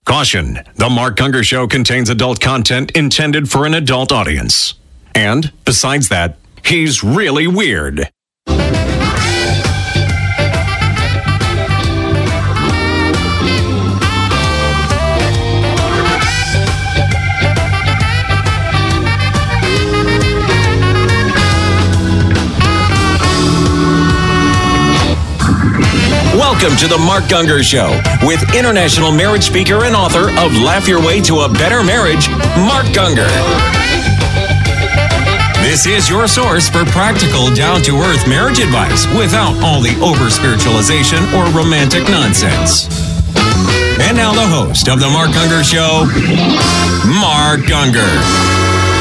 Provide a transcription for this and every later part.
Caution, the Mark Gungor Show contains adult content intended for an adult audience. And, besides that, he's really weird. Welcome to the Mark Gungor Show with international marriage speaker and author of Laugh Your Way to a Better Marriage, Mark Gungor. This is your source for practical, down-to-earth marriage advice without all the over-spiritualization or romantic nonsense. And now the host of the Mark Gungor Show, Mark Gungor.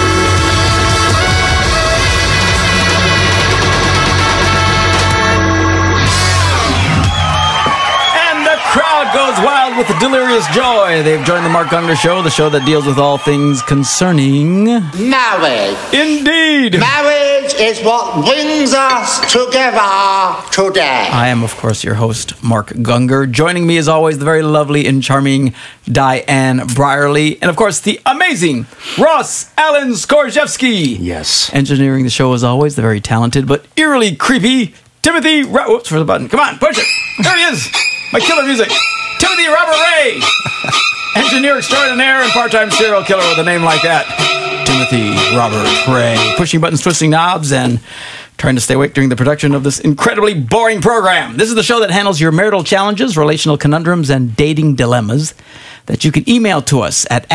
Crowd goes wild with delirious joy. They've joined the Mark Gungor Show, the show that deals with all things concerning marriage. Indeed. Marriage is what brings us together today. I am, of course, your host, Mark Gungor. Joining me, as always, the very lovely and charming Diane Brierly. And, of course, the amazing Ross Allen Skorzewski. Yes. Engineering the show, as always, the very talented but eerily creepy Timothy... Whoops, for the button. Come on, push it. There he is. My killer music. Timothy Robert Ray. Engineer extraordinaire and part-time serial killer with a name like that. Timothy Robert Ray. Pushing buttons, twisting knobs, and trying to stay awake during the production of this incredibly boring program. This is the show that handles your marital challenges, relational conundrums, and dating dilemmas that you can email to us at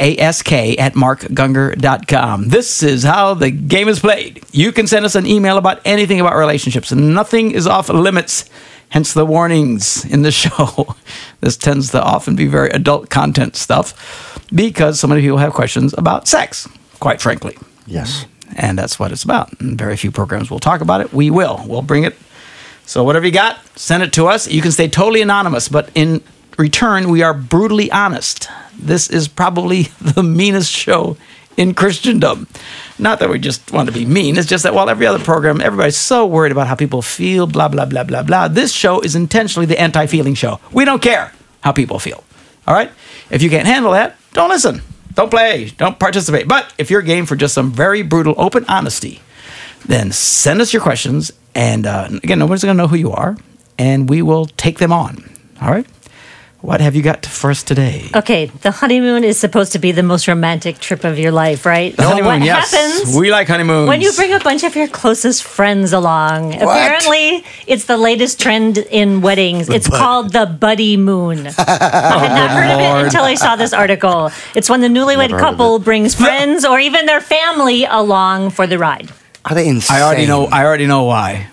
ask@markgungor.com. This is how the game is played. You can send us an email about anything about relationships, and nothing is off limits. Hence the warnings in the show. This tends to often be very adult content stuff because so many people have questions about sex, quite frankly. Yes. And that's what it's about. And very few programs will talk about it. We will. We'll bring it. So whatever you got, send it to us. You can stay totally anonymous, but in return, we are brutally honest. This is probably the meanest show in Christendom. Not that we just want to be mean. It's just that while every other program, everybody's so worried about how people feel, blah, blah, blah, blah, blah. This show is intentionally the anti-feeling show. We don't care how people feel. All right? If you can't handle that, don't listen. Don't play. Don't participate. But if you're game for just some very brutal, open honesty, then send us your questions. And again, nobody's going to know who you are. And we will take them on. All right? What have you got for us today? Okay, the honeymoon is supposed to be the most romantic trip of your life, right? The honeymoon, what yes. happens We like honeymoons. when you bring a bunch of your closest friends along? What? Apparently, it's the latest trend in weddings. It's called the buddy moon. I had not heard of it until I saw this article. It's when the newlywed couple brings friends or even their family along for the ride. Are they insane? I already know why.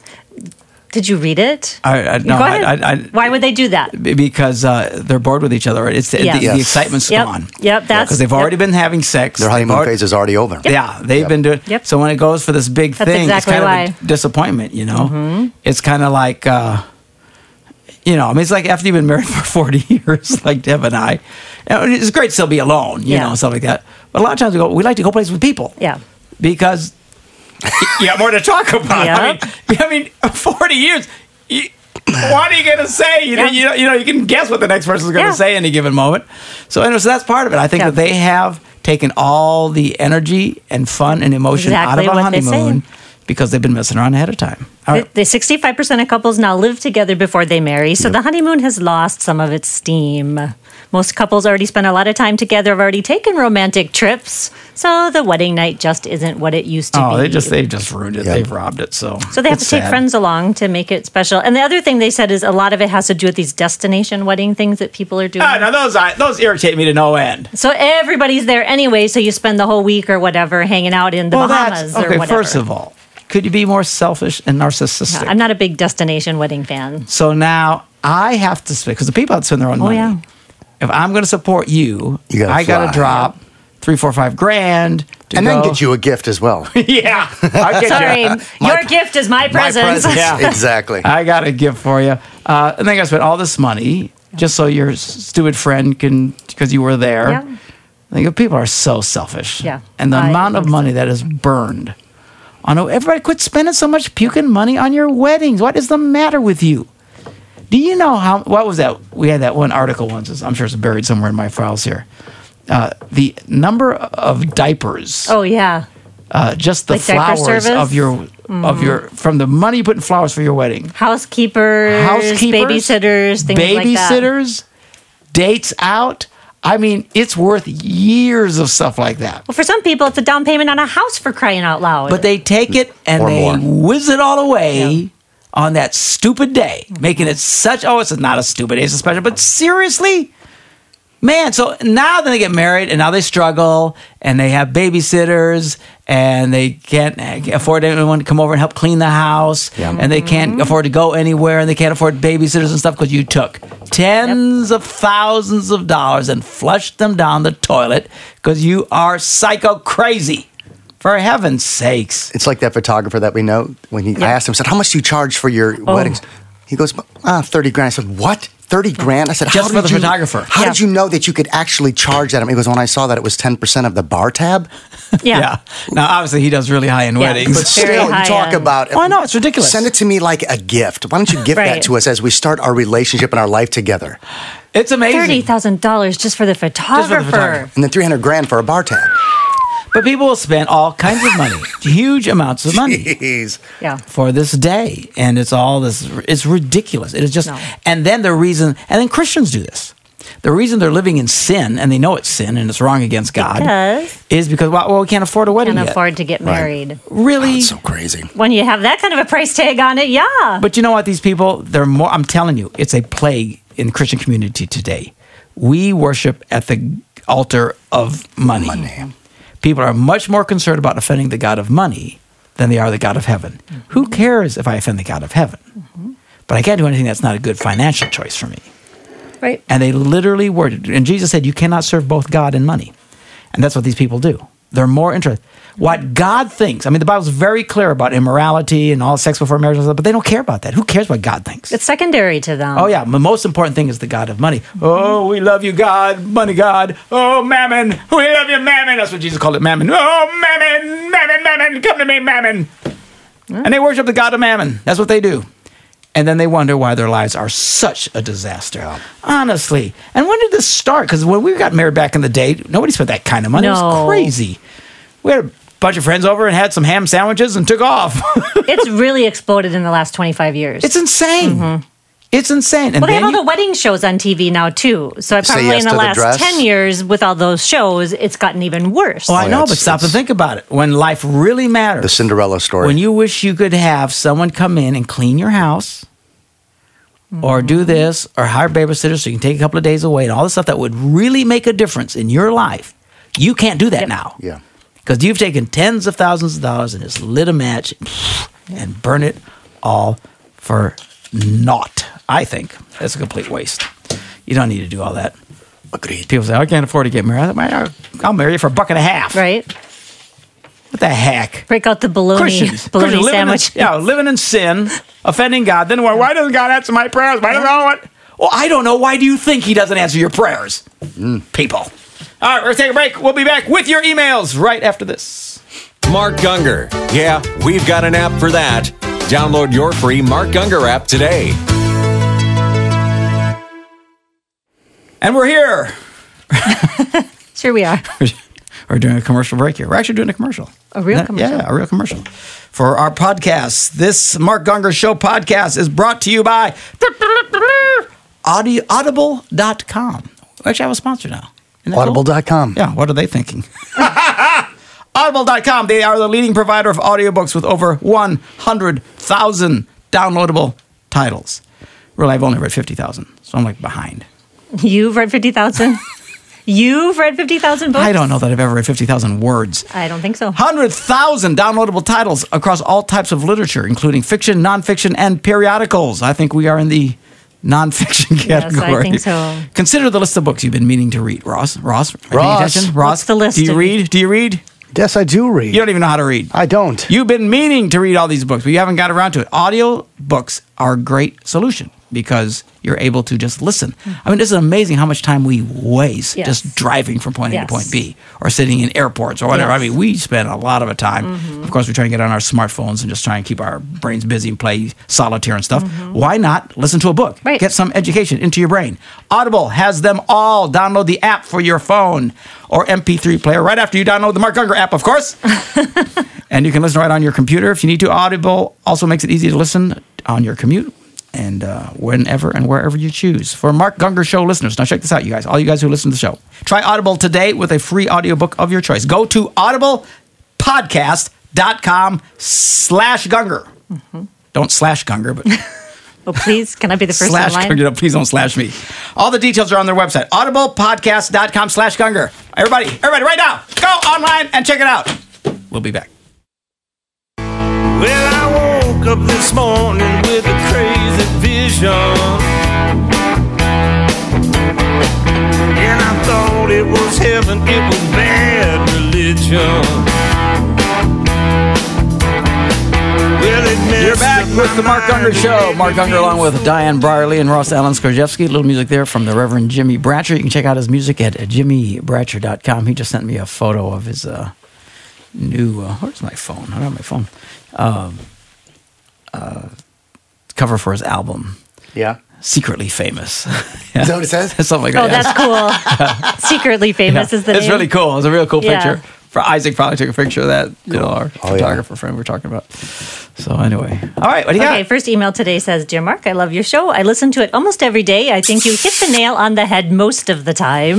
Did you read it? No, Go ahead. Why would they do that? Because they're bored with each other. It's Yeah. the excitement's gone. Yep, that's Because they've already been having sex. Their honeymoon phase is already over. Yeah, they've been doing. Yep. So when it goes for this big That's thing, exactly it's kind why. of a disappointment. You know, it's kind of like, I mean, it's like after you've been married for 40 years, like Deb and I. It's great to still be alone, you know, stuff like that. But a lot of times we like to go places with people. Yeah. Because you got more to talk about. Yep. I mean, 40 years. What are you going to say? You know, you can guess what the next person's going to say any given moment. So anyway, so that's part of it. I think that they have taken all the energy and fun and emotion out of a honeymoon because they've been messing around ahead of time. All right. The 65% of couples now live together before they marry, so the honeymoon has lost some of its steam. Most couples already spend a lot of time together, have already taken romantic trips, so the wedding night just isn't what it used to be. Oh, they've just ruined it. Yep. They've robbed it. So they have to take friends along to make it special. And the other thing they said is a lot of it has to do with these destination wedding things that people are doing. Now those irritate me to no end. So everybody's there anyway, so you spend the whole week or whatever hanging out in the Bahamas or whatever. First of all, could you be more selfish and narcissistic? I'm not a big destination wedding fan. So now I have to spend, because the people have to spend their own money. Yeah. If I'm going to support you, I got to drop $3, $4, $5 grand to then get you a gift as well. Yeah. Sorry, your gift is my present. Yeah. Exactly. I got a gift for you. And then I got to spend all this money just so your stupid friend can, because you were there. Yeah. I think people are so selfish. Yeah. And the amount of money that is burned. Everybody quit spending so much puking money on your weddings. What is the matter with you? Do you know what was that? We had that one article once. I'm sure it's buried somewhere in my files here. The number of diapers. Oh, yeah. Just the Like diaper flowers service? of your from the money you put in flowers for your wedding. Housekeepers, babysitters, things like that. Babysitters, dates out. I mean, it's worth years of stuff like that. Well, for some people, it's a down payment on a house, for crying out loud. But they take it and Or they more. whiz it all away on that stupid day, making it such. Oh, it's not a stupid day; it's a special. But seriously, man. So now then they get married, and now they struggle, and they have babysitters, and they can't afford anyone to come over and help clean the house, and they can't afford to go anywhere, and they can't afford babysitters and stuff because you took tens of thousands of dollars and flushed them down the toilet because you are psycho crazy. For heaven's sakes. It's like that photographer that we know. When I asked him, I said, how much do you charge for your weddings? He goes, 30 grand. I said, what? 30 grand? I said, Just for the photographer. How did you know that you could actually charge that? He goes, when I saw that it was 10% of the bar tab. Yeah. Now, obviously, he does really high-end weddings. But Very still, you high talk end. about... Oh, I know, it's ridiculous. Send it to me like a gift. Why don't you give Right. that to us as we start our relationship and our life together? It's amazing. $30,000 just for the photographer. photographer. And then 300 grand for a bar tab. But people will spend all kinds of money, huge amounts of money Jeez. Yeah. for this day. And it's all this, it's ridiculous. It is just, No. and then then Christians do this. The reason they're living in sin, and they know it's sin and it's wrong against God, is because, well, we can't afford a wedding Can't yet. afford to get married. Really? That's so crazy. When you have that kind of a price tag on it, yeah. But you know what? These people, they're more, I'm telling you, it's a plague in the Christian community today. We worship at the altar of money. People are much more concerned about offending the God of money than they are the God of heaven. Who cares if I offend the God of heaven? But I can't do anything that's not a good financial choice for me. Right. And they literally worded it. And Jesus said, you cannot serve both God and money. And that's what these people do. They're more interested. What God thinks. I mean, the Bible's very clear about immorality and all sex before marriage and stuff, but they don't care about that. Who cares what God thinks? It's secondary to them. Oh, yeah. The most important thing is the God of money. Oh, we love you, God. Money, God. Oh, mammon. We love you, mammon. That's what Jesus called it, mammon. Oh, mammon, mammon, mammon. Come to me, mammon. And they worship the God of mammon. That's what they do. And then they wonder why their lives are such a disaster. Honestly. And when did this start? Because when we got married back in the day, nobody spent that kind of money. It was No. crazy. We had a bunch of friends over and had some ham sandwiches and took off. It's really exploded in the last 25 years. It's insane. It's insane. And well, they have then all the wedding shows on TV now, too. So probably yes in the to the last dress. 10 years, with all those shows, it's gotten even worse. Oh, I know, it's- but stop and it's- think about it. When life really matters. The Cinderella story. When you wish you could have someone come in and clean your house, or do this, or hire babysitters so you can take a couple of days away, and all the stuff that would really make a difference in your life, you can't do that now. Yeah. Because you've taken tens of thousands of dollars and just lit a match and burn it all for naught. I think that's a complete waste. You don't need to do all that. Agreed. People say, I can't afford to get married. I'll marry you for $1.50. Right? What the heck? Break out the bologna living sandwich. living in sin, offending God. Then why doesn't God answer my prayers? Why doesn't God? Well, I don't know. Why do you think He doesn't answer your prayers? People. All right, we're going to take a break. We'll be back with your emails right after this. Mark Gungor. Yeah, we've got an app for that. Download your free Mark Gungor app today. And we're here. Sure we are. We're doing a commercial break here. We're actually doing a commercial. A real commercial? Yeah, a real commercial. For our podcast. This Mark Gungor Show podcast is brought to you by Audible.com. We actually have a sponsor now. Isn't that cool? Audible.com. Yeah, what are they thinking? Audible.com. They are the leading provider of audiobooks with over 100,000 downloadable titles. Really, I've only read 50,000, so I'm like behind. You've read 50,000? You've read 50,000 books? I don't know that I've ever read 50,000 words. I don't think so. 100,000 downloadable titles across all types of literature, including fiction, nonfiction, and periodicals. I think we are in the nonfiction category. Yes, I think so. Consider the list of books you've been meaning to read. Ross, are you paying attention? Ross, What's the list Do you of- read? Do you read? Yes, I do read. You don't even know how to read. I don't. You've been meaning to read all these books, but you haven't got around to it. Audio books are a great solution. because you're able to just listen. I mean, this is amazing how much time we waste just driving from point A to point B or sitting in airports or whatever. I mean, we spend a lot of a time. Of course, we try to get on our smartphones and just try and keep our brains busy and play solitaire and stuff. Why not listen to a book? Right. Get some education into your brain. Audible has them all. Download the app for your phone or MP3 player right after you download the Mark Gungor app, of course. And you can listen right on your computer if you need to. Audible also makes it easy to listen on your commute and whenever and wherever you choose. For Mark Gungor Show listeners, now check this out, you guys, all you guys who listen to the show. Try Audible today with a free audiobook of your choice. Go to audiblepodcast.com/Gungor. Don't slash Gungor, but... Oh, please, can I be the first in line? Gungor, please don't slash me. All the details are on their website, audiblepodcast.com/Gungor. Everybody, right now, go online and check it out. We'll be back. Well, I woke up this morning with a crazy vision, and I thought it was heaven, it was bad religion. You're back with the Mark Gungor Show. Mark Gungor along with Diane Brierly and Ross Allen Skorjevsky. A little music there from the Reverend Jimmy Bratcher. You can check out his music at jimmybratcher.com. He just sent me a photo of his new... where's my phone? I don't have my phone. Cover for his album. Yeah. Secretly Famous. Yeah. Is that what it says? Something like that. Oh, that's cool. Secretly Famous is the name. It's really cool. It's a real cool picture. Yeah. For Isaac probably took a picture of that, our photographer friend we're talking about. So anyway. All right, what do you got? Okay, first email today says, Dear Mark, I love your show. I listen to it almost every day. I think you hit the nail on the head most of the time.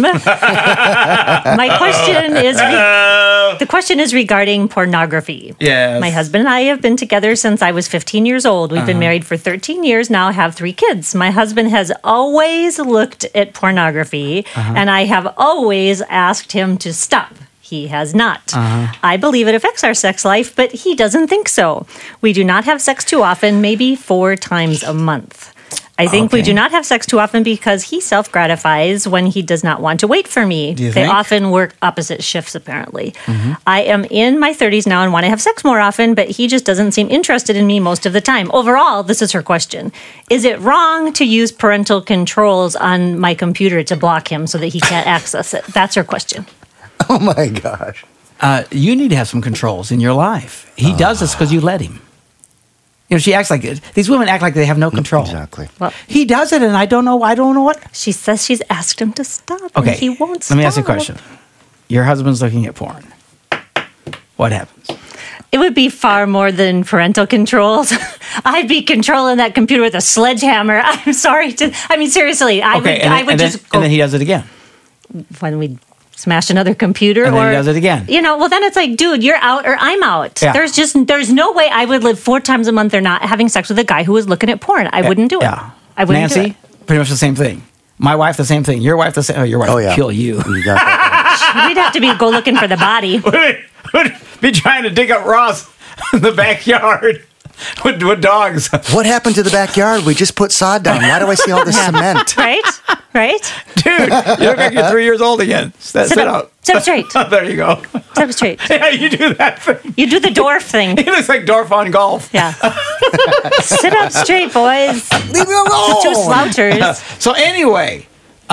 My question is... The question is regarding pornography. Yes. My husband and I have been together since I was 15 years old. We've been married for 13 years now, have 3 kids. My husband has always looked at pornography, and I have always asked him to stop. He has not. I believe it affects our sex life, but he doesn't think so. We do not have sex too often, maybe 4 times a month. I think we do not have sex too often because he self-gratifies when he does not want to wait for me. They often work opposite shifts, apparently. I am in my 30s now and want to have sex more often, but he just doesn't seem interested in me most of the time. Overall, this is her question. Is it wrong to use parental controls on my computer to block him so that he can't access it? That's her question. Oh, my gosh. You need to have some controls in your life. He does this because you let him. She acts like it. These women act like they have no control. Exactly. Well, he does it, and I don't know what. She says she's asked him to stop, Okay. and he won't stop. Let me ask you a question. Your husband's looking at porn. What happens? It would be far more than parental controls. I'd be controlling that computer with a sledgehammer. I'm sorry seriously. I would just go. And then he does it again. When we smash another computer, and then he does it again. Well, then it's like, dude, you're out or I'm out. Yeah. There's no way I would live 4 times a month or not having sex with a guy who was looking at porn. I wouldn't do it. Yeah. I wouldn't do it. Nancy, pretty much the same thing. My wife, the same thing. Your wife, the same. Oh, your wife would kill you. You got that. We'd have to go looking for the body. Would be trying to dig up Ross in the backyard with dogs. What happened to the backyard? We just put sod down. Why do I see all this cement? Right? Dude, you look like you're 3 years old again. Sit up. Sit up straight. There you go. Sit up straight. Yeah, you do that thing. You do the dwarf thing. He looks like Dorf on golf. Yeah. Sit up straight, boys. Leave me alone. 2 slouchers. So anyway,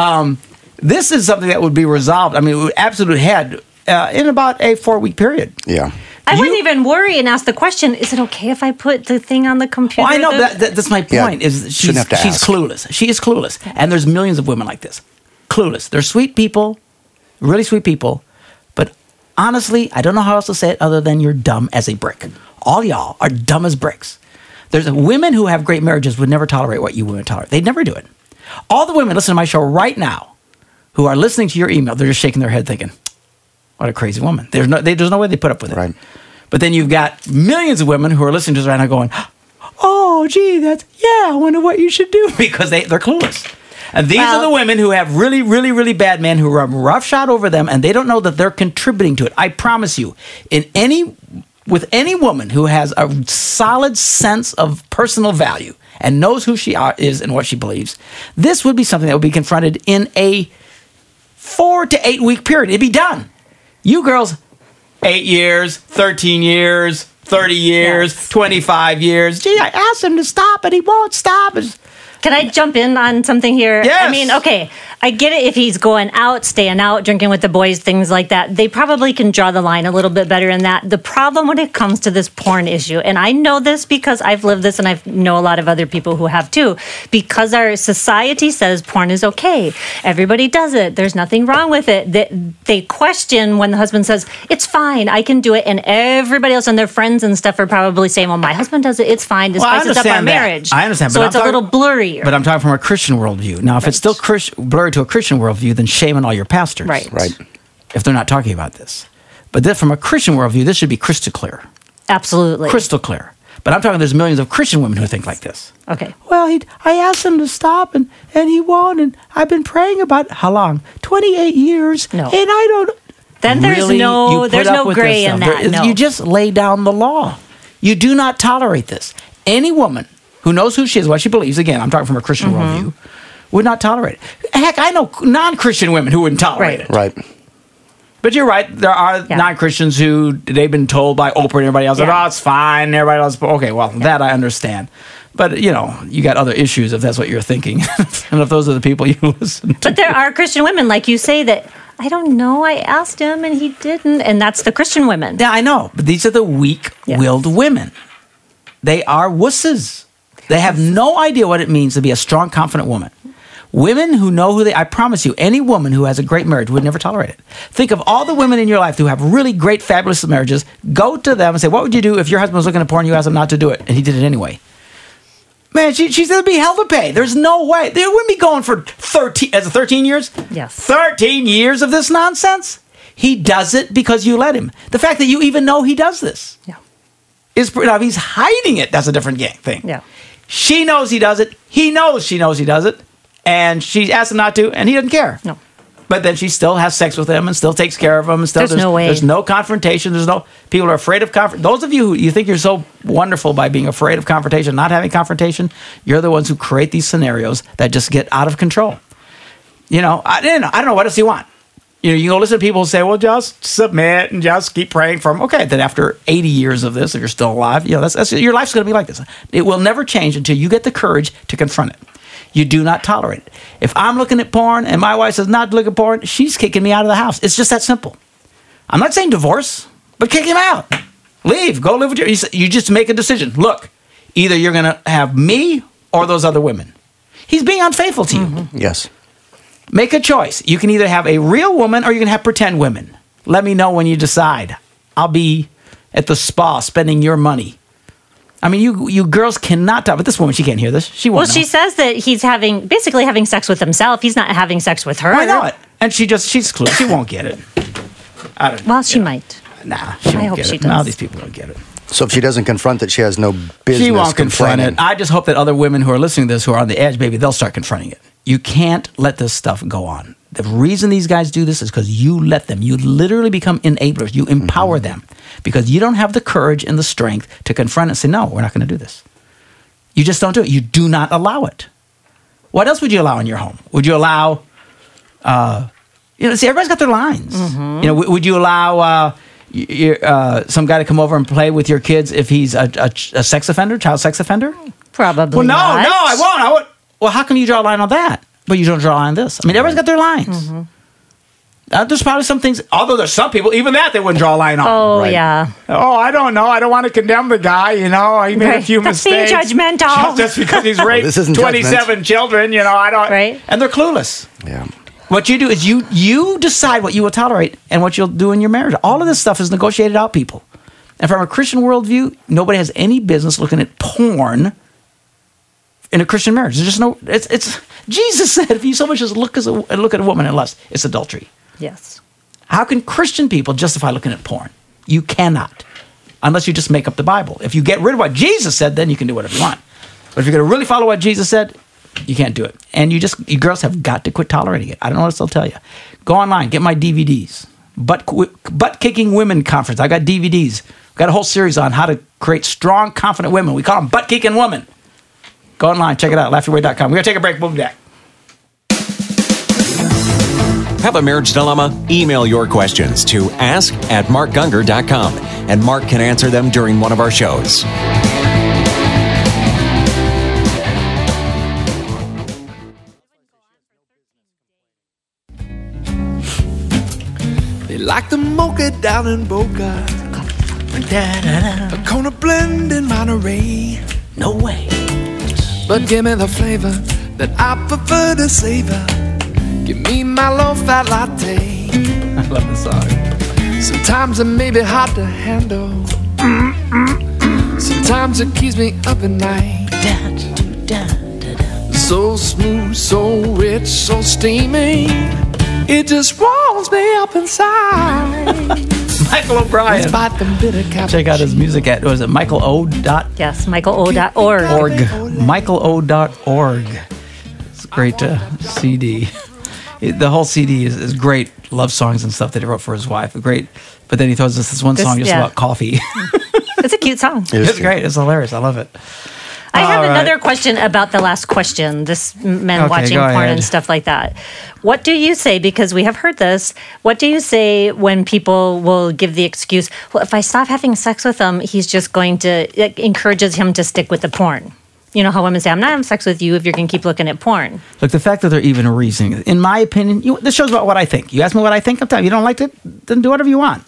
this is something that would be resolved. I mean, it would absolutely had in about a 4-week period. Yeah. I wouldn't even worry and ask the question, is it okay if I put the thing on the computer? Well, I know that's my point. Is she's clueless. She is clueless. And there's millions of women like this. Clueless. They're sweet people, really sweet people. But honestly, I don't know how else to say it other than you're dumb as a brick. All y'all are dumb as bricks. There's women who have great marriages would never tolerate what you women tolerate. They'd never do it. All the women listening to my show right now who are listening to your email, they're just shaking their head thinking, what a crazy woman. There's no way they put up with it. Right. But then you've got millions of women who are listening to this right now going, oh, gee, I wonder what you should do, because they're clueless. And these are the women who have really, really, really bad men who run roughshod over them, and they don't know that they're contributing to it. I promise you, with any woman who has a solid sense of personal value and knows who she is and what she believes, this would be something that would be confronted in a 4 to 8 week period. It'd be done. You girls, 8 years, 13 years, 30 years, 25 years. Gee, I asked him to stop, and he won't stop. Can I jump in on something here? Yes. I mean, okay, I get it if he's going out, staying out, drinking with the boys, things like that. They probably can draw the line a little bit better in that. The problem when it comes to this porn issue, and I know this because I've lived this and I know a lot of other people who have too, because our society says porn is okay. Everybody does it. There's nothing wrong with it. They question when the husband says, it's fine, I can do it. And everybody else and their friends and stuff are probably saying, well, my husband does it. It's fine. This spices up our marriage. I understand. So but it's a little blurry. But I'm talking from a Christian worldview. Now, if it's still blurry to a Christian worldview, then shame on all your pastors. Right. If they're not talking about this. But from a Christian worldview, this should be crystal clear. Absolutely. Crystal clear. But I'm talking there's millions of Christian women who think like this. Okay. Well, I asked him to stop, and he won't, and I've been praying about how long? 28 years. No. And I don't... Then Really? You there's put up no with gray this in stuff. that. No. You just lay down the law. You do not tolerate this. Any woman who knows who she is, what she believes, again, I'm talking from a Christian worldview, would not tolerate it. Heck, I know non-Christian women who wouldn't tolerate it. Right. But you're right. There are non-Christians who they've been told by Oprah and everybody else, oh, it's fine. Everybody else, okay, well, that I understand. But, you got other issues if that's what you're thinking. And if those are the people you listen to. But there are Christian women, like you say, that, I don't know, I asked him and he didn't. And that's the Christian women. Yeah, I know. But these are the weak-willed women. They are wusses. They have no idea what it means to be a strong, confident woman. Women who know who I promise you, any woman who has a great marriage would never tolerate it. Think of all the women in your life who have really great, fabulous marriages. Go to them and say, what would you do if your husband was looking at porn and you asked him not to do it? And he did it anyway. Man, she's going to be hell to pay. There's no way. They wouldn't be going for 13 years? Yes. 13 years of this nonsense? He does it because you let him. The fact that you even know he does this. Yeah. Now, if he's hiding it, that's a different thing. Yeah. She knows he does it. He knows she knows he does it. And she asked him not to, and he doesn't care. No. But then she still has sex with him and still takes care of him. And still, there's no way. There's no confrontation. People are afraid of confrontation. Those of you who you think you're so wonderful by being afraid of confrontation, not having confrontation, you're the ones who create these scenarios that just get out of control. I don't know. What else do you want? You go listen to people who say, well, just submit and just keep praying for them. Okay, then after 80 years of this, if you're still alive, that's your life's going to be like this. It will never change until you get the courage to confront it. You do not tolerate it. If I'm looking at porn and my wife says not to look at porn, she's kicking me out of the house. It's just that simple. I'm not saying divorce, but kick him out. Leave. Go live with you just make a decision. Look, either you're going to have me or those other women. He's being unfaithful to you. Yes. Make a choice. You can either have a real woman or you can have pretend women. Let me know when you decide. I'll be at the spa spending your money. I mean, you girls cannot talk. But this woman, she can't hear this. She won't know. She says that he's basically having sex with himself. He's not having sex with her. I know it. And she's clueless. She won't get it. I don't know. Well, she might. Nah, she won't hope get she it. does. No, these people don't get it. So if she doesn't confront it, she has no business She won't confront complaining. it. I just hope that other women who are listening to this, who are on the edge, baby, they'll start confronting it. You can't let this stuff go on. The reason these guys do this is because you let them. You literally become enablers. You empower them because you don't have the courage and the strength to confront it and say, no, we're not going to do this. You just don't do it. You do not allow it. What else would you allow in your home? Would you allow, see, everybody's got their lines. Would you allow some guy to come over and play with your kids if he's a sex offender, child sex offender? Probably Well, no, not. I won't. Well, how come you draw a line on that, but you don't draw a line on this? I mean, everybody's got their lines. There's probably some things, although there's some people, even that they wouldn't draw a line on. Oh, yeah. Oh, I don't know. I don't want to condemn the guy, He made a few That's being mistakes. judgmental. Just because he's raped this isn't 27 children, I don't. Right. And they're clueless. Yeah. What you do is you decide what you will tolerate and what you'll do in your marriage. All of this stuff is negotiated out, people. And from a Christian worldview, nobody has any business looking at porn in a Christian marriage. There's just no. It's Jesus said, if you so much as look at a woman and lust, it's adultery. Yes. How can Christian people justify looking at porn? You cannot, unless you just make up the Bible. If you get rid of what Jesus said, then you can do whatever you want. But if you're going to really follow what Jesus said, you can't do it. And you girls have got to quit tolerating it. I don't know what else they'll tell you. Go online, get my DVDs. Butt Kicking Women Conference. I got DVDs. Got a whole series on how to create strong, confident women. We call them Butt Kicking Women. Go online, check it out, laughyourway.com. We're going to take a break. We'll be back. Have a marriage dilemma? Email your questions to ask@markgungor.com, and Mark can answer them during one of our shows. like the mocha down in Boca, a Kona blend in Monterey. No way. But give me the flavor that I prefer to savor. Give me my low-fat latte. I love the song. Sometimes it may be hard to handle. Sometimes it keeps me up at night. So smooth, so rich, so steamy. It just warms me up inside. Michael O'Brien. Despite the bitter Check out his music at, was it michaelo.org? Yes, michaelo.org. michaelo.org. It's a great CD. The whole CD is great love songs and stuff that he wrote for his wife. Great. But then he throws us this one song just about coffee. It's a cute song. It's great. It's hilarious. I love it. I have another question about the last question, this men watching porn and stuff like that. What do you say, because we have heard this, what do you say when people will give the excuse, well, if I stop having sex with him, he's just going to, it encourages him to stick with the porn? You know how women say, I'm not having sex with you if you're going to keep looking at porn. Look, the fact that they're even reasoning, in my opinion, this shows about what I think. You ask me what I think, I'm telling you, you don't like it, then do whatever you want.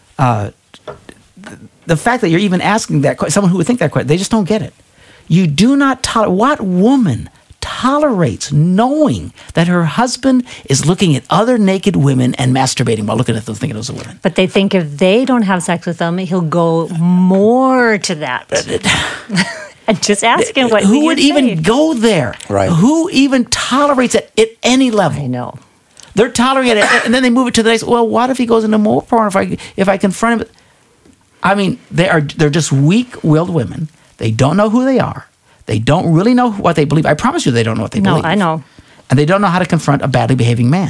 The fact that you're even asking that question, someone who would think that question, they just don't get it. You do not tolerate. What woman tolerates knowing that her husband is looking at other naked women and masturbating while looking at those, thinking those are women? But they think if they don't have sex with them, he'll go more to that. And just asking what who would even go there? Right. Who even tolerates it at any level? I know. They're tolerating it, and then they move it to the next. Well, what if he goes into more porn? If I confront him, I mean, they're just weak-willed women. They don't know who they are. They don't really know what they believe. I promise you they don't know what they believe. No, I know. And they don't know how to confront a badly behaving man.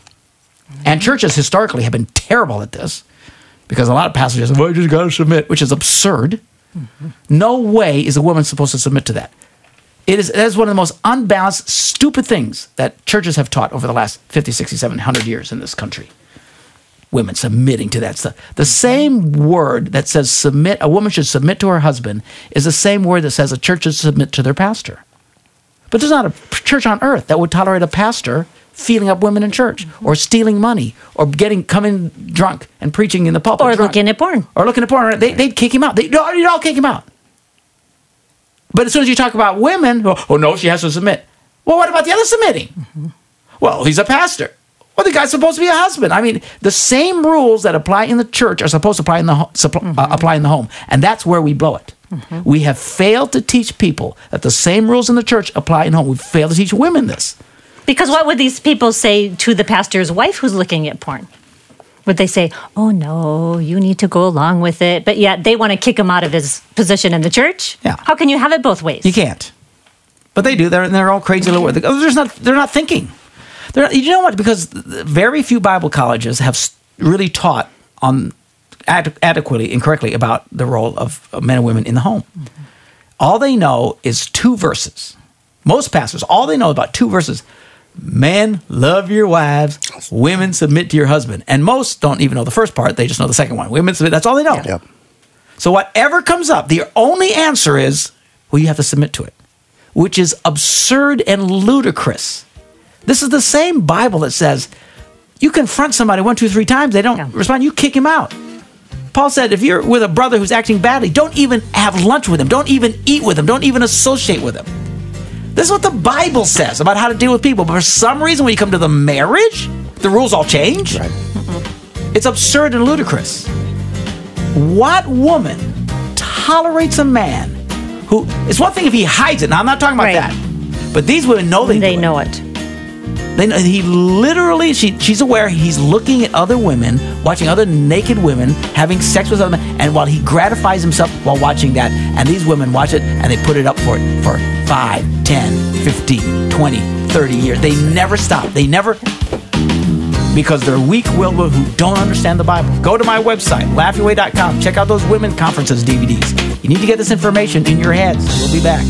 And churches historically have been terrible at this because a lot of pastors say, well, you just got to submit, which is absurd. Mm-hmm. No way is a woman supposed to submit to that. That is one of the most unbalanced, stupid things that churches have taught over the last 50, 60, 700 years in this country. Women submitting to that stuff. The same word that says submit, a woman should submit to her husband, is the same word that says a church should submit to their pastor. But there's not a church on earth that would tolerate a pastor feeding up women in church, or stealing money, or coming drunk and preaching in the pulpit. Or looking at porn. Or looking at porn. They'd kick him out. You'd all kick him out. But as soon as you talk about women, oh no, she has to submit. Well, what about the other submitting? Mm-hmm. Well, he's a pastor. Well, the guy's supposed to be a husband. I mean, the same rules that apply in the church are supposed to apply in the apply in the home, and that's where we blow it. Mm-hmm. We have failed to teach people that the same rules in the church apply in home. We've failed to teach women this. Because what would these people say to the pastor's wife who's looking at porn? Would they say, oh, no, you need to go along with it, but yet they want to kick him out of his position in the church? Yeah. How can you have it both ways? You can't. But they do. They're all crazy. They're not thinking. You know what? Because very few Bible colleges have really taught adequately and correctly about the role of men and women in the home. Mm-hmm. All they know is 2 verses. Most pastors, all they know about 2 verses. Men, love your wives. Women, submit to your husband. And most don't even know the first part. They just know the second one. Women, submit. That's all they know. Yep. So whatever comes up, the only answer is, well, you have to submit to it, which is absurd and ludicrous. This is the same Bible that says you confront somebody 1, 2, 3 times, they don't respond, you kick him out. Paul said if you're with a brother who's acting badly, don't even have lunch with him, don't even eat with him, don't even associate with him. This is what the Bible says about how to deal with people. But for some reason, when you come to the marriage, the rules all change. Right. It's absurd and ludicrous. What woman tolerates a man who... It's one thing if he hides it. Now, I'm not talking about that. But these women know they know it. They know, he literally, she's aware he's looking at other women, watching other naked women, having sex with other men, and while he gratifies himself while watching that, and these women watch it, and they put it up for 5, 10, 15, 20, 30 years. They never stop. They never... Because they're weak-willed women who don't understand the Bible. Go to my website, laughyourway.com. Check out those women conferences DVDs. You need to get this information in your heads. We'll be back.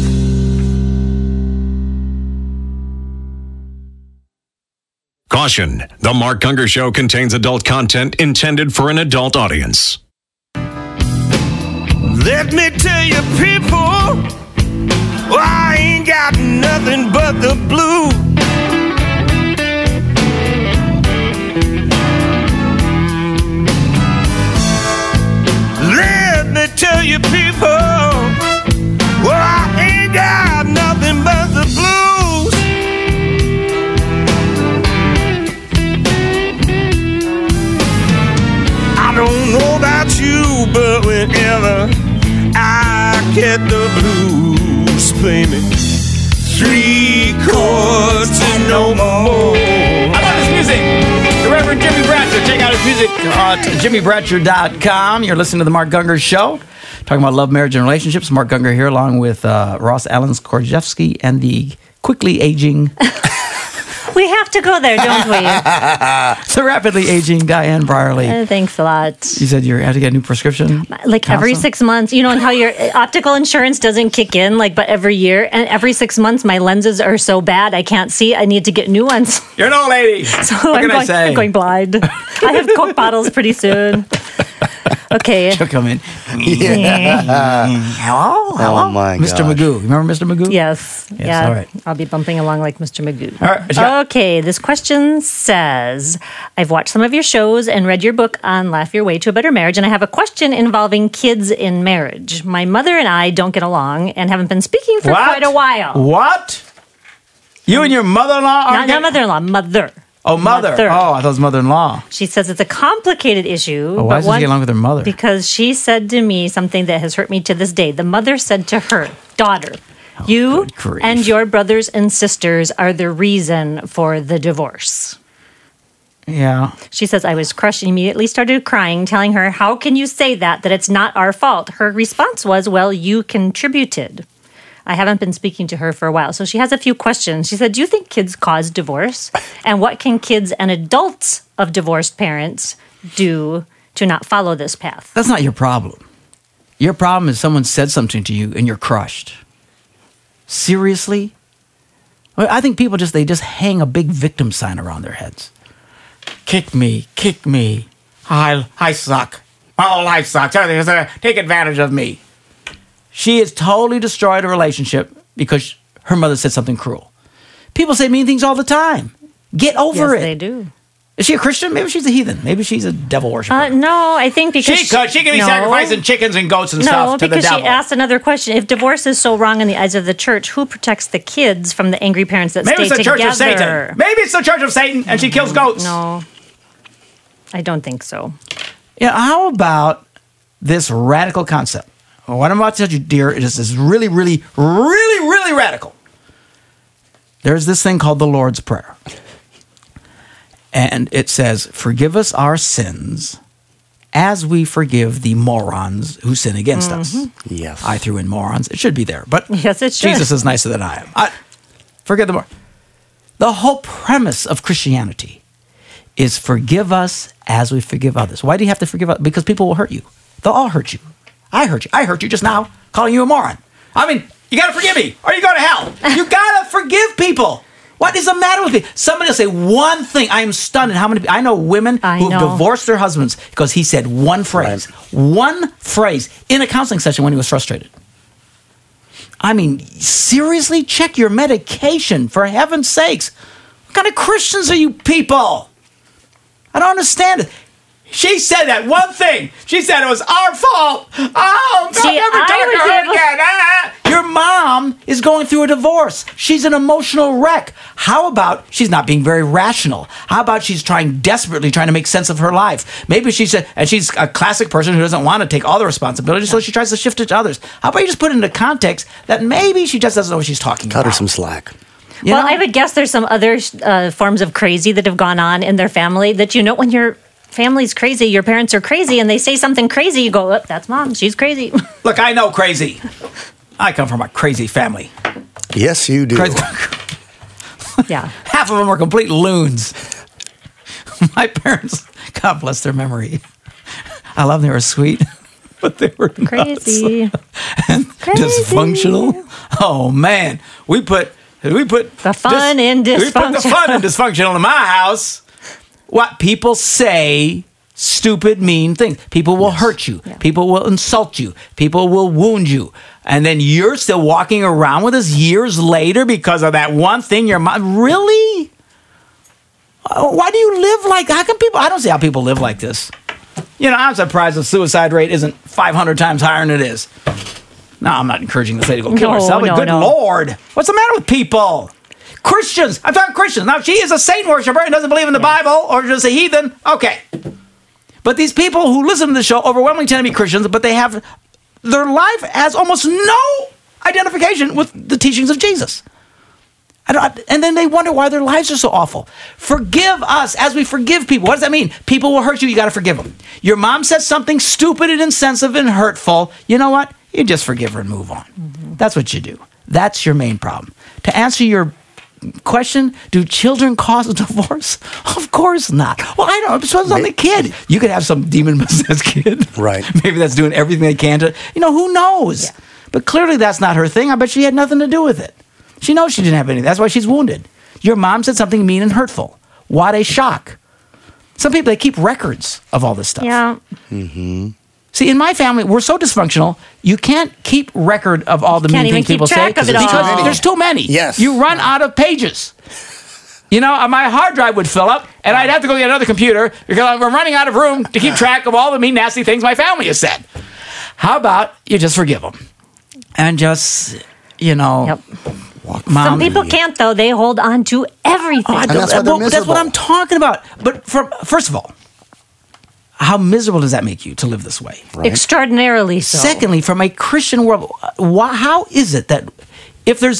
Caution, the Mark Unger Show contains adult content intended for an adult audience. Let me tell you, people, I ain't got nothing but the blue. you people. Well, I ain't got nothing but the blues. I don't know about you, but whenever I get the blues, play me 3 chords and no more. I love his music. The Reverend Jimmy Bratcher. Check out his music at jimmybratcher.com. You're listening to The Mark Gungor Show. Talking about love, marriage, and relationships. Mark Gungor here along with Ross Allens-Korjewski and the quickly aging... We have to go there, don't we? the rapidly aging Diane Brierly. Thanks a lot. You said you had to get a new prescription? Like every 6 months, you know, and how your optical insurance doesn't kick in, like, but every year. And every 6 months, my lenses are so bad, I can't see. I need to get new ones. You're an old lady. So what can I say? I'm going blind. I have Coke bottles pretty soon. Okay. She'll come in. Yeah. Hello? Oh, my Mr. gosh. Magoo. You remember Mr. Magoo? Yes. Yeah. all right. I'll be bumping along like Mr. Magoo. All right. Okay. This question says, I've watched some of your shows and read your book on Laugh Your Way to a Better Marriage, and I have a question involving kids in marriage. My mother and I don't get along and haven't been speaking for quite a while. What? You and your mother-in-law? Not mother-in-law, mother. Oh, mother. Oh, I thought it was mother-in-law. She says it's a complicated issue. Oh, why does she get along with her mother? Because she said to me something that has hurt me to this day. The mother said to her daughter, you and your brothers and sisters are the reason for the divorce. Yeah. She says, I was crushed and immediately started crying, telling her, how can you say that it's not our fault? Her response was, well, you contributed. I haven't been speaking to her for a while. So she has a few questions. She said, do you think kids cause divorce? And what can kids and adults of divorced parents do to not follow this path? That's not your problem. Your problem is someone said something to you and you're crushed. Seriously? I think people just hang a big victim sign around their heads. Kick me. I suck. My whole life sucks. Take advantage of me. She has totally destroyed a relationship because her mother said something cruel. People say mean things all the time. Get over it. Yes, they do. Is she a Christian? Maybe she's a heathen. Maybe she's a devil worshiper. No, I think because she can be sacrificing chickens and goats and stuff to the devil. No, because she asked another question. If divorce is so wrong in the eyes of the church, who protects the kids from the angry parents that stay together? Maybe it's the Church of Satan. Maybe it's the Church of Satan and she kills goats. No, I don't think so. Yeah, how about this radical concept? What I'm about to tell you, dear, is really, really, really, really radical. There's this thing called the Lord's Prayer. And it says, forgive us our sins as we forgive the morons who sin against us. Yes. I threw in morons. It should be there. But yes, it should. Jesus is nicer than I am. Forget the more. The whole premise of Christianity is forgive us as we forgive others. Why do you have to forgive others? Because people will hurt you. They'll all hurt you. I hurt you. I hurt you just now, calling you a moron. I mean, you got to forgive me or you go to hell. You got to forgive people. What is the matter with me? Somebody will say one thing. I am stunned at how many people. I know women who divorced their husbands because he said one phrase. Right. One phrase in a counseling session when he was frustrated. I mean, seriously? Check your medication, for heaven's sakes. What kind of Christians are you people? I don't understand it. She said that one thing. She said it was our fault. Oh, don't ever talk to her again. Your mom is going through a divorce. She's an emotional wreck. How about she's not being very rational? How about she's desperately trying to make sense of her life? Maybe she's a classic person who doesn't want to take all the responsibility, so she tries to shift it to others. How about you just put it into context that maybe she just doesn't know what she's talking about? Cut her some slack. Well, I would guess there's some other forms of crazy that have gone on in their family that, when your family's crazy, your parents are crazy, and they say something crazy, you go, oh, that's mom, she's crazy. Look, I know crazy. I come from a crazy family. Yes, you do. Yeah. Half of them are complete loons. My parents, God bless their memory. I love them. They were sweet, but they were crazy and dysfunctional. Oh man, we put the fun in dysfunctional. We put the fun in dysfunctional in my house. What people say, stupid, mean things. People will hurt you. Yeah. People will insult you. People will wound you. And then you're still walking around with us years later because of that one thing your mom... Really? Why do you live like... How can people... I don't see how people live like this. You know, I'm surprised the suicide rate isn't 500 times higher than it is. No, I'm not encouraging this lady to go kill herself, but good Lord. What's the matter with people? Christians. I'm talking Christians. Now, if she is a Satan worshiper and doesn't believe in the Bible or just a heathen, okay. But these people who listen to the show overwhelmingly tend to be Christians, but they have, their life has almost no identification with the teachings of Jesus. And then they wonder why their lives are so awful. Forgive us as we forgive people. What does that mean? People will hurt you. You got to forgive them. Your mom says something stupid and insensitive and hurtful. You know what? You just forgive her and move on. Mm-hmm. That's what you do. That's your main problem. To answer your question, do children cause a divorce? Of course not. Well, I don't. It's on the kid. You could have some demon-possessed kid. Right. Maybe that's doing everything they can to, who knows? Yeah. But clearly that's not her thing. I bet she had nothing to do with it. She knows she didn't have anything. That's why she's wounded. Your mom said something mean and hurtful. What a shock. Some people, they keep records of all this stuff. Yeah. Mm-hmm. See, in my family, we're so dysfunctional, you can't keep record of all the mean things people say. Because there's too many. Yes. You run out of pages. My hard drive would fill up, and I'd have to go get another computer because I'm running out of room to keep track of all the mean, nasty things my family has said. How about you just forgive them? And just, Yep. Mom, some people can't, though. They hold on to everything. That's why they're miserable. That's what I'm talking about. But first of all, how miserable does that make you to live this way? Right. Extraordinarily so. Secondly, from a Christian world, how is it that if there's,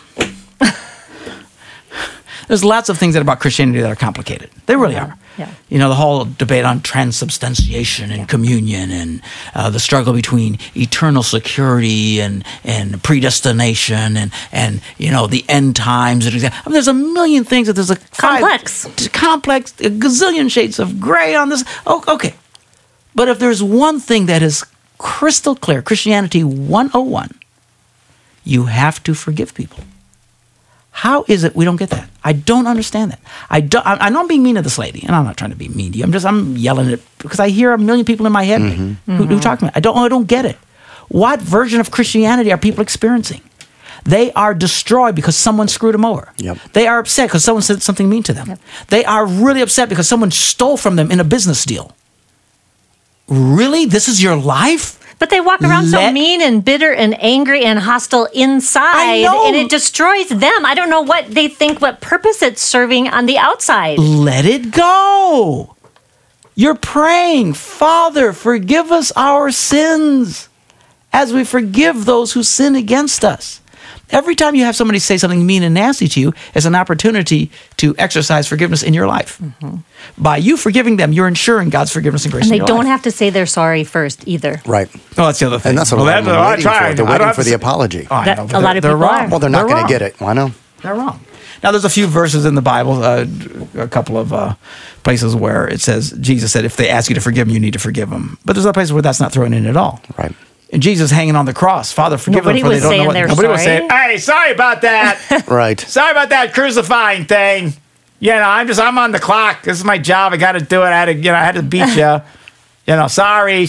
there's lots of things about Christianity that are complicated. They really are. Yeah. The whole debate on transubstantiation and communion and the struggle between eternal security and predestination and the end times. There's a million things that there's a complex, a gazillion shades of gray on this. Oh, okay. But if there's one thing that is crystal clear, Christianity 101, you have to forgive people. How is it we don't get that? I don't understand that. I know I'm being mean to this lady, and I'm not trying to be mean to you. I'm yelling at it because I hear a million people in my head who talk to me. I don't get it. What version of Christianity are people experiencing? They are destroyed because someone screwed them over. Yep. They are upset because someone said something mean to them. Yep. They are really upset because someone stole from them in a business deal. Really? This is your life? But they walk around so mean and bitter and angry and hostile inside, and it destroys them. I don't know what they think, what purpose it's serving on the outside. Let it go. You're praying, Father, forgive us our sins as we forgive those who sin against us. Every time you have somebody say something mean and nasty to you, is an opportunity to exercise forgiveness in your life. Mm-hmm. By you forgiving them, you're ensuring God's forgiveness and grace in your life. And they don't have to say they're sorry first either. Right. Oh, that's the other thing. And that's what they're waiting for. They're waiting for the apology. Oh, I know, a lot of people wrong. are. Well, they're not going to get it. I know. They're wrong. Now, there's a few verses in the Bible, a couple of places where it says, Jesus said, if they ask you to forgive them, you need to forgive them. But there's other places where that's not thrown in at all. Right. And Jesus hanging on the cross. Father, forgive them for they don't know what. Nobody was saying, hey, sorry about that. Right. Sorry about that crucifying thing. I'm on the clock. This is my job. I got to do it. I had to beat you. Sorry.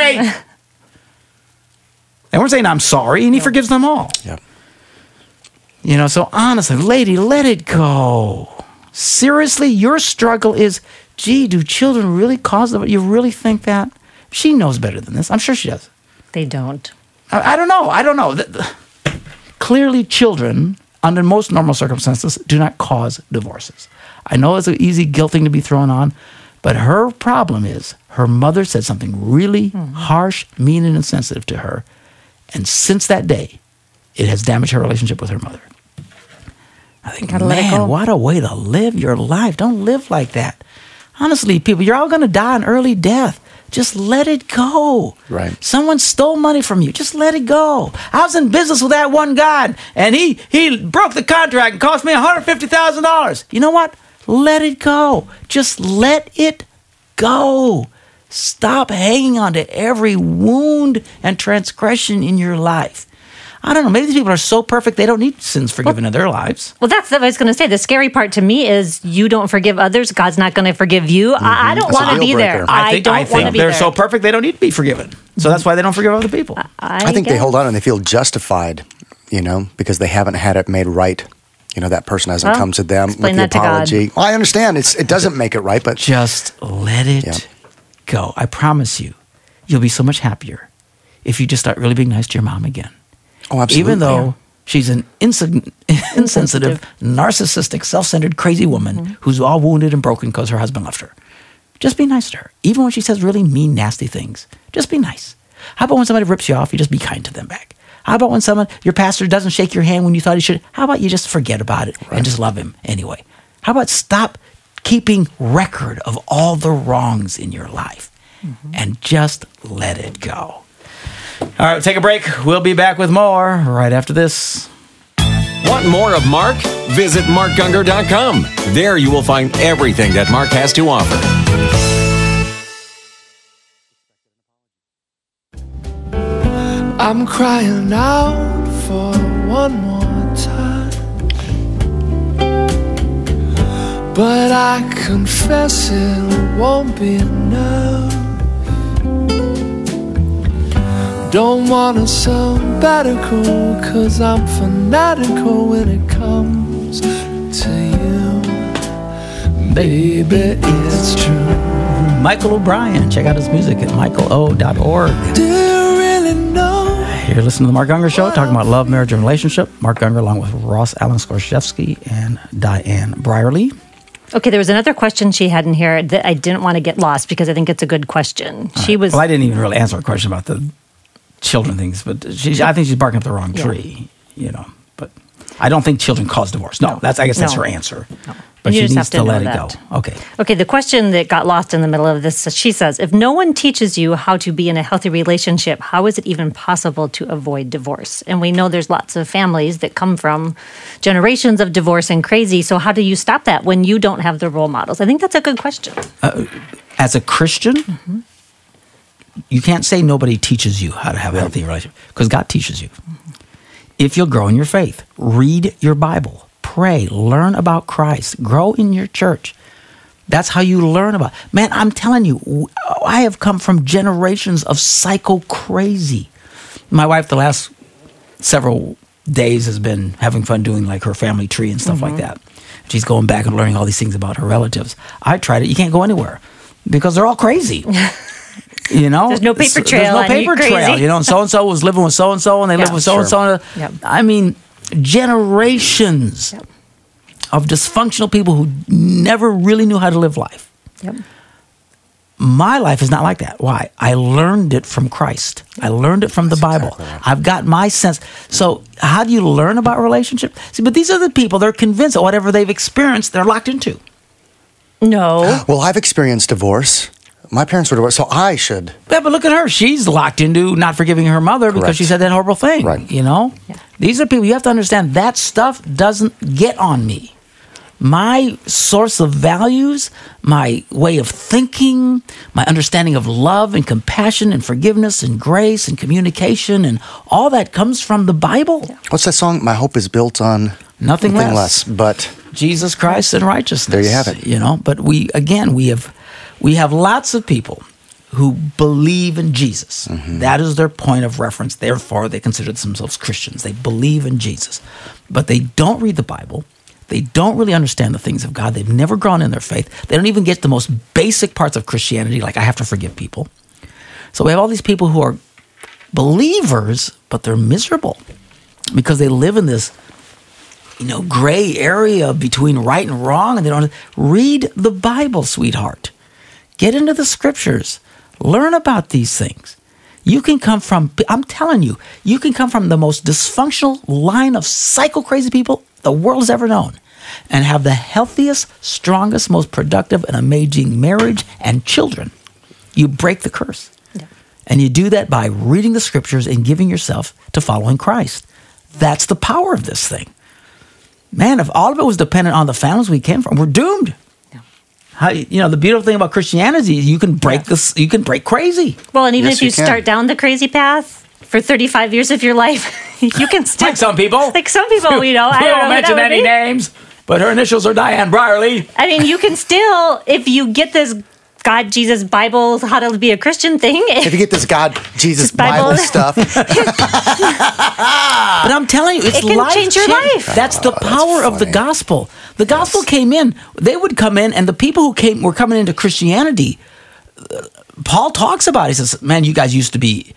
They weren't saying I'm sorry, and he forgives them all. Yep. So honestly, lady, let it go. Seriously, your struggle is, do children really cause that? You really think that? She knows better than this. I'm sure she does. They don't. I don't know. Clearly, children, under most normal circumstances, do not cause divorces. I know it's an easy guilt thing to be thrown on, but her problem is her mother said something really harsh, mean, and insensitive to her. And since that day, it has damaged her relationship with her mother. I think, man, what a way to live your life. Don't live like that. Honestly, people, you're all going to die an early death. Just let it go. Right. Someone stole money from you. Just let it go. I was in business with that one guy, and he broke the contract and cost me $150,000. You know what? Let it go. Just let it go. Stop hanging on to every wound and transgression in your life. I don't know. Maybe these people are so perfect they don't need sins forgiven in their lives. Well, that's what I was going to say. The scary part to me is you don't forgive others. God's not going to forgive you. Mm-hmm. I don't want to be there. I think they're so perfect they don't need to be forgiven. So that's why they don't forgive other people. I think they hold on and they feel justified, because they haven't had it made right. That person hasn't come to them with the apology. Well, I understand. It doesn't make it right, but just let it go. I promise you, you'll be so much happier if you just start really being nice to your mom again. Oh, absolutely. Even though she's an insensitive, narcissistic, self-centered, crazy woman who's all wounded and broken because her husband left her. Just be nice to her. Even when she says really mean, nasty things, just be nice. How about when somebody rips you off, you just be kind to them back? How about when your pastor doesn't shake your hand when you thought he should? How about you just forget about it and just love him anyway? How about stop keeping record of all the wrongs in your life and just let it go? All right, we'll take a break. We'll be back with more right after this. Want more of Mark? Visit markgungor.com. There you will find everything that Mark has to offer. I'm crying out for one more time, but I confess it won't be enough. Don't wanna sound radical, 'cause I'm fanatical when it comes to you. Baby, it's true. Michael O'Brien. Check out his music at michaelo.org. Do you really know? You're listening to The Mark Gungor Show, talking about love, marriage, and relationship. Mark Gungor along with Ross Allen Skorshevsky and Diane Brierly. Okay, there was another question she had in here that I didn't want to get lost because I think it's a good question. Well, I didn't even really answer a question about the children things, but I think she's barking up the wrong tree, But I don't think children cause divorce. No, I guess that's her answer. No. But she needs to let it go. Okay, the question that got lost in the middle of this, she says, if no one teaches you how to be in a healthy relationship, how is it even possible to avoid divorce? And we know there's lots of families that come from generations of divorce and crazy. So how do you stop that when you don't have the role models? I think that's a good question. As a Christian, you can't say nobody teaches you how to have a healthy relationship, because God teaches you. If you'll grow in your faith, read your Bible, pray, learn about Christ, grow in your church. That's how you learn about. Man, I'm telling you, I have come from generations of psycho crazy. My wife, the last several days, has been having fun doing like her family tree and stuff like that. She's going back and learning all these things about her relatives. I tried it. You can't go anywhere because they're all crazy. There's no paper trail. There's no paper trail. And so-and-so was living with so-and-so, and they live with so-and-so. Yep. I mean, generations of dysfunctional people who never really knew how to live life. Yep. My life is not like that. Why? I learned it from Christ. I learned it from the Bible. Exactly right. I've got my sense. So how do you learn about relationships? See, but these are the people, they're convinced that whatever they've experienced, they're locked into. No. Well, I've experienced divorce. My parents were divorced, so I should. Yeah, but look at her. She's locked into not forgiving her mother because she said that horrible thing. Right. Yeah. These are people, you have to understand, that stuff doesn't get on me. My source of values, my way of thinking, my understanding of love and compassion and forgiveness and grace and communication and all that comes from the Bible. Yeah. What's that song? My hope is built on nothing less. But Jesus Christ and righteousness. There you have it. But we have lots of people who believe in Jesus. Mm-hmm. That is their point of reference. Therefore, they consider themselves Christians. They believe in Jesus. But they don't read the Bible. They don't really understand the things of God. They've never grown in their faith. They don't even get the most basic parts of Christianity, like I have to forgive people. So we have all these people who are believers, but they're miserable because they live in this gray area between right and wrong, and they don't read the Bible, sweetheart. Get into the scriptures. Learn about these things. I'm telling you, you can come from the most dysfunctional line of psycho-crazy people the world has ever known and have the healthiest, strongest, most productive, and amazing marriage and children. You break the curse. Yeah. And you do that by reading the scriptures and giving yourself to following Christ. That's the power of this thing. Man, if all of it was dependent on the families we came from, we're doomed. The beautiful thing about Christianity is you can break this. You can break crazy. Well, and even if you start down the crazy path for 35 years of your life, you can still. Like some people. I don't know. We won't mention any names, but her initials are Diane Brierly. I mean, you can still, if you get this God, Jesus, Bible, how to be a Christian thing. If you get this God, Jesus, Bible stuff. But I'm telling you, it can change your life. That's the power of the gospel. The gospel came in. They would come in, and the people who were coming into Christianity, Paul talks about it. He says, man, you guys used to be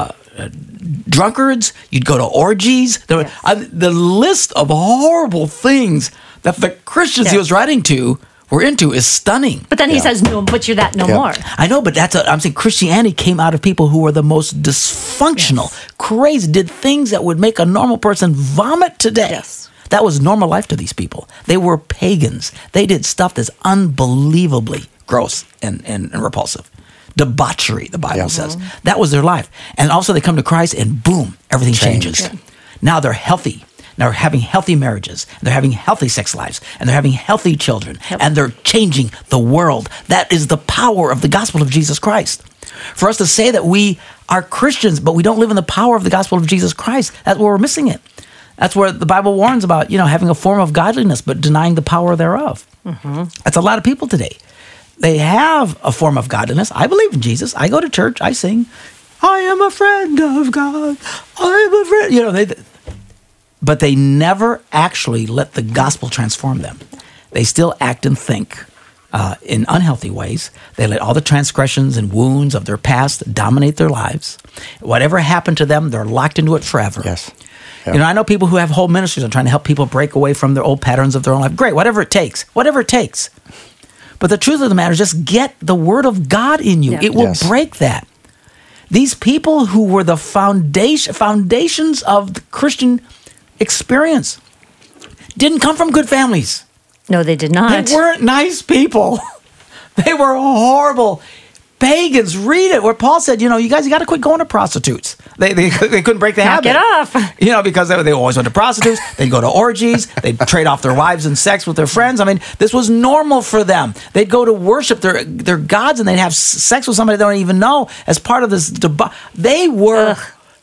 drunkards. You'd go to orgies. The list of horrible things that the Christians he was writing to were into is stunning. But then he says, no, but you're that no more. I know, but I'm saying Christianity came out of people who were the most dysfunctional, crazy, did things that would make a normal person vomit today. Yes. That was normal life to these people. They were pagans. They did stuff that's unbelievably gross and repulsive. Debauchery, the Bible says. That was their life. And also they come to Christ and boom, everything changes. Yeah. Now they're healthy. Now they're having healthy marriages. And they're having healthy sex lives. And they're having healthy children. Yep. And they're changing the world. That is the power of the gospel of Jesus Christ. For us to say that we are Christians, but we don't live in the power of the gospel of Jesus Christ, that's where we're missing it. That's where the Bible warns about, having a form of godliness, but denying the power thereof. That's a lot of people today. They have a form of godliness. I believe in Jesus. I go to church. I sing, I am a friend of God. I am a friend. But they never actually let the gospel transform them. They still act and think in unhealthy ways. They let all the transgressions and wounds of their past dominate their lives. Whatever happened to them, they're locked into it forever. Yes. Yep. I know people who have whole ministries and trying to help people break away from their old patterns of their own life. Great, whatever it takes. Whatever it takes. But the truth of the matter is just get the word of God in you. Yeah. It will break that. These people who were the foundations of the Christian experience didn't come from good families. No, they did not. They weren't nice people. They were horrible pagans. Read it, where Paul said, you guys, you got to quit going to prostitutes. They couldn't break the habit. Knock it off. Because they always went to prostitutes. They'd go to orgies. They'd trade off their wives and sex with their friends. I mean, this was normal for them. They'd go to worship their gods and they'd have sex with somebody they don't even know as part of this They were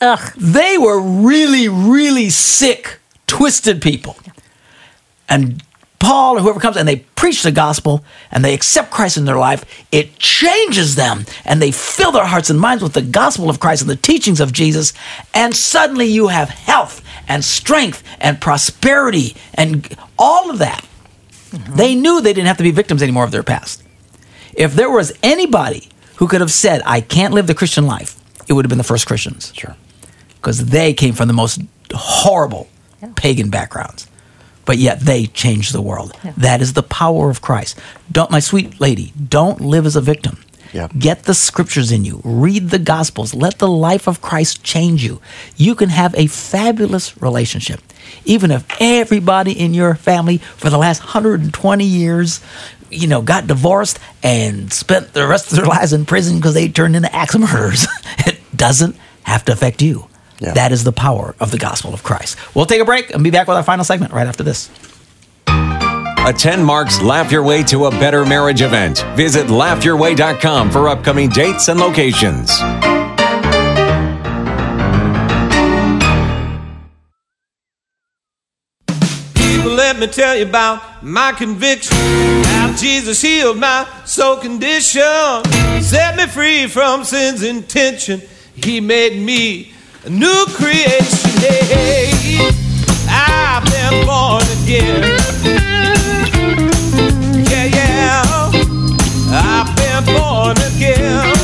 really, really sick, twisted people. And Paul or whoever comes and they preach the gospel and they accept Christ in their life, it changes them and they fill their hearts and minds with the gospel of Christ and the teachings of Jesus, and suddenly you have health and strength and prosperity and all of that. They knew they didn't have to be victims anymore of their past. If there was anybody who could have said, I can't live the Christian life, it would have been the first Christians. Sure. Because they came from the most horrible pagan backgrounds. But yet they changed the world. Yeah. That is the power of Christ. My sweet lady, don't live as a victim. Yeah. Get the scriptures in you. Read the Gospels. Let the life of Christ change you. You can have a fabulous relationship. Even if everybody in your family for the last 120 years, got divorced and spent the rest of their lives in prison because they turned into axe murderers. It doesn't have to affect you. Yeah. That is the power of the gospel of Christ. We'll take a break and be back with our final segment right after this. Attend Mark's Laugh Your Way to a Better Marriage event. Visit laughyourway.com for upcoming dates and locations. People, let me tell you about my conviction. How Jesus healed my soul condition. Set me free from sin's intention. He made me a new creation. Hey, I've been born again. Yeah, I've been born again.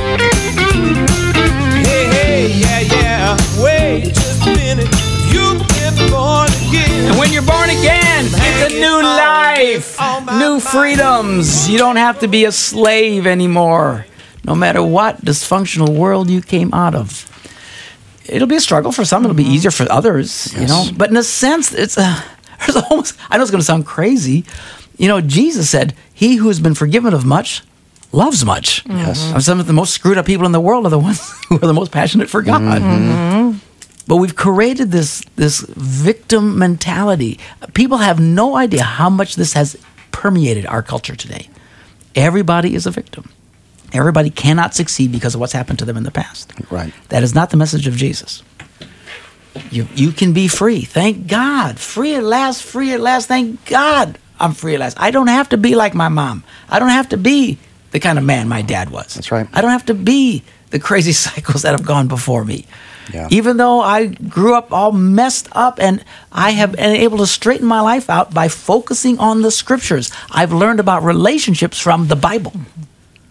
Hey, yeah. Wait just a minute. You've been born again. And when you're born again, it's a new life, new freedoms. You don't have to be a slave anymore, no matter what dysfunctional world you came out of. It'll be a struggle for some. It'll be easier for others, But in a sense, there's almost, I know it's going to sound crazy. Jesus said, he who has been forgiven of much loves much. Yes. Some of the most screwed up people in the world are the ones who are the most passionate for God. Mm-hmm. But we've created this victim mentality. People have no idea how much this has permeated our culture today. Everybody is a victim. Everybody cannot succeed because of what's happened to them in the past. Right. That is not the message of Jesus. You can be free. Thank God. Free at last, free at last. Thank God I'm free at last. I don't have to be like my mom. I don't have to be the kind of man my dad was. That's right. I don't have to be the crazy cycles that have gone before me. Yeah. Even though I grew up all messed up and I have been able to straighten my life out by focusing on the scriptures. I've learned about relationships from the Bible.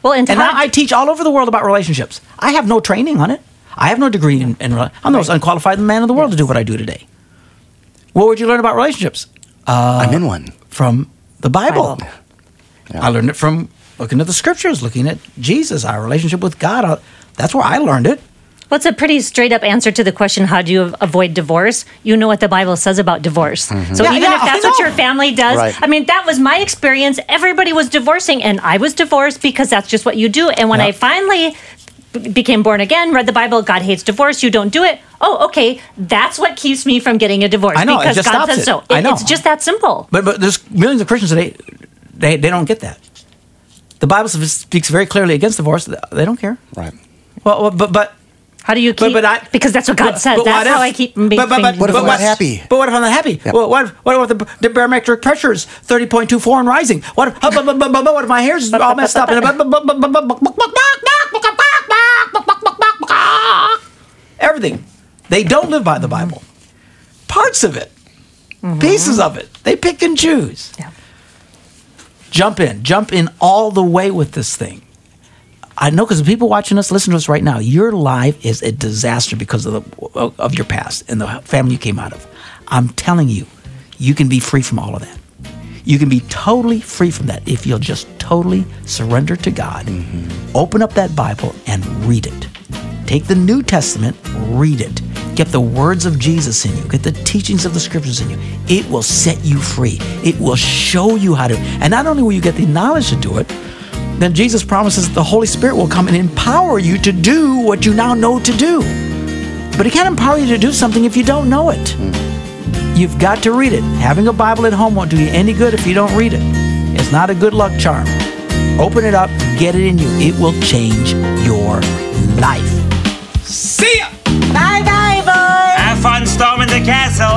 Well, and now I teach all over the world about relationships. I have no training on it. I have no degree in I'm the most unqualified man in the world to do what I do today. Where would you learn about relationships? I'm in one. From the Bible. Yeah. I learned it from looking at the scriptures, looking at Jesus, our relationship with God. That's where I learned it. Well, it's a pretty straight up answer to the question, how do you avoid divorce? You know what the Bible says about divorce. Mm-hmm. So even if that's what your family does, right. I mean, that was my experience. Everybody was divorcing, and I was divorced because that's just what you do. And when I finally became born again, read the Bible, God hates divorce, you don't do it. Oh, okay, that's what keeps me from getting a divorce. I know, because it just God stops says it. so. I know. It's just that simple. But there's millions of Christians today, they don't get that. The Bible speaks very clearly against divorce. They don't care. Right. Well, but how do you keep? Because that's what God says. That's how I keep being. What if I'm not happy? But what if I'm not happy? Yeah. Well, what if the barometric pressure is 30.24 and rising? What if my hair's all messed up? Everything. They don't live by the Bible. Parts of it. Pieces of it. They pick and choose. Yeah. Jump in all the way with this thing. I know, because the people watching us, listen to us right now, your life is a disaster because of your past and the family you came out of. I'm telling you, you can be free from all of that. You can be totally free from that if you'll just totally surrender to God. Open up that Bible and read it. Take the New Testament, read it. Get the words of Jesus in you. Get the teachings of the scriptures in you. It will set you free. It will show you how to. And not only will you get the knowledge to do it, then Jesus promises the Holy Spirit will come and empower you to do what you now know to do. But He can't empower you to do something if you don't know it. You've got to read it. Having a Bible at home won't do you any good if you don't read it. It's not a good luck charm. Open it up, get it in you. It will change your life. See ya! Bye-bye, boys! Have fun storming the castle!